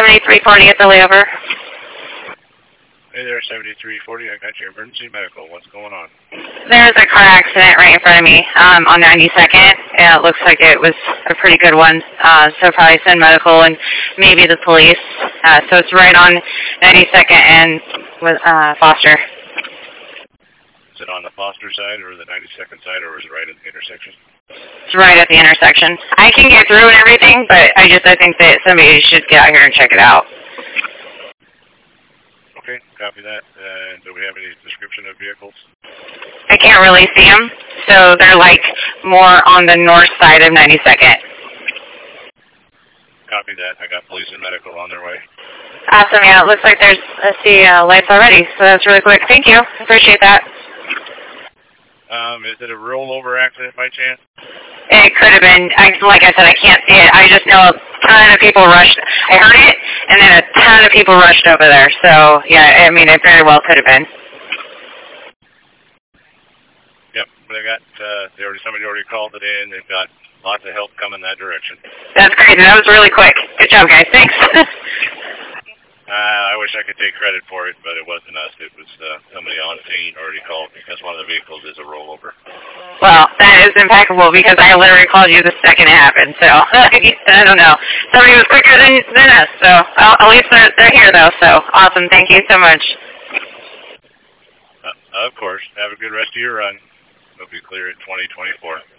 7340 at the layover. Hey there, 7340. I got your emergency medical. What's going on? There's a car accident right in front of me on 92nd. It looks like it was a pretty good one. So probably send medical and maybe the police. So it's right on 92nd and with Foster. Is it on the Foster side or the 92nd side, or is it right at the intersection? It's right at the intersection. I can get through and everything, but I think that somebody should get out here and check it out. Okay, copy that. Do we have any description of vehicles? I can't really see them, so they're like more on the north side of 92nd. Copy that. I got police and medical on their way. Awesome, yeah, it looks like there's, I see lights already, so that's really quick. Thank you. Appreciate that. Is it a rollover accident by chance? It could have been. Like I said, I can't see it. I just know a ton of people rushed. I heard it, and then a ton of people rushed over there. So, yeah, I mean, it very well could have been. Yep, they got, somebody already called it in. They've got lots of help coming that direction. That's great. That was really quick. Good job, guys. Thanks. I wish I could take credit for it, but it wasn't us. It was somebody on scene already called because one of the vehicles is a rollover. Well, that is impeccable because I literally called you the second it happened. So, I don't know. Somebody was quicker than us. So, at least they're here, though. So, awesome. Thank you so much. Of course. Have a good rest of your run. Hope you clear at 2024.